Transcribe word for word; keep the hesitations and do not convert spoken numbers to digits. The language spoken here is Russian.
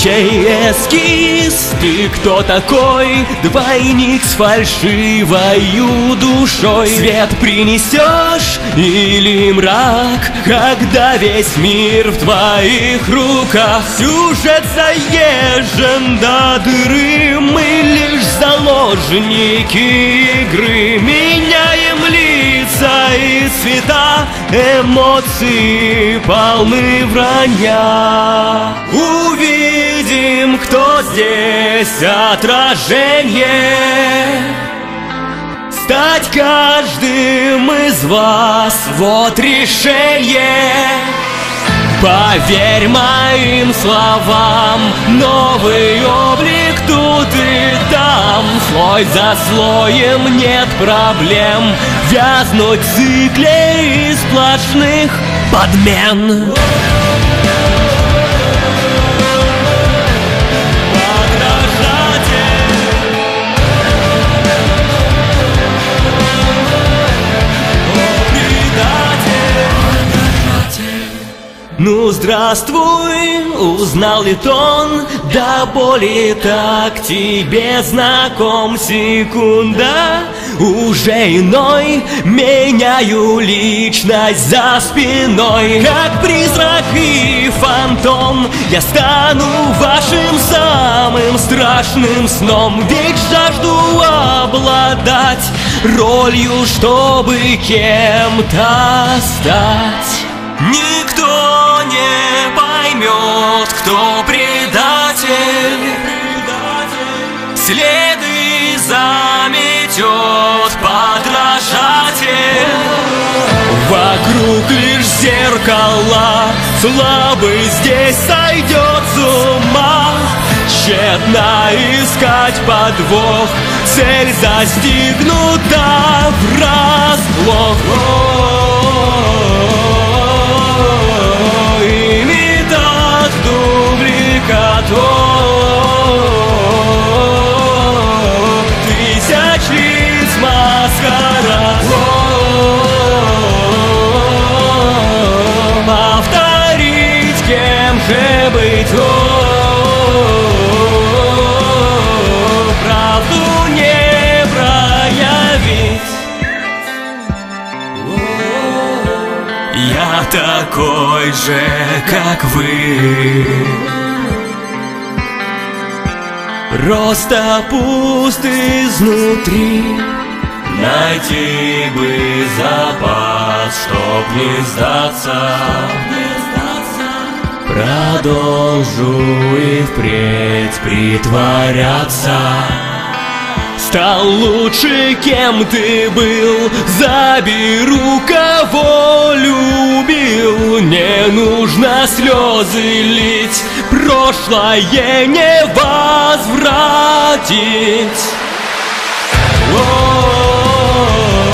чей эскиз? Ты кто такой? Двойник с фальшивою душой. Свет принесешь или мрак, когда весь мир в твоих руках? Сюжет заезжен до дыры, мы лишь заложники игры. Меняем лица и цвета, эмоции полны вранья. Увидим, кто здесь отражение. Стать каждым из вас, вот решение. Поверь моим словам, новый облик тут и там. Слой за слоем нет проблем вязнуть в цикле из сплошных подмен. Ну здравствуй, узнал ли тон, до боли так тебе знаком. Секунда, уже иной, меняю личность за спиной. Как призрак и фантом, я стану вашим самым страшным сном. Ведь жажду обладать ролью, чтобы кем-то стать. Никто не поймет, кто предатель, следы заметет подражатель. Вокруг лишь зеркала, слабый здесь сойдет с ума. Тщетно искать подвох, цель застигнута врасплох. Имитат, дубликатор, тысяч лиц маскарад. Повторить, кем же быть, правду не проявить. Я такой же, как вы, просто пуст изнутри. Найти бы запас, чтоб не сдаться. Продолжу и впредь притворяться. Стал лучше, кем ты был, заберу, кого любил. Не нужно слезы лить, прошлое не возвратить. О-о-о.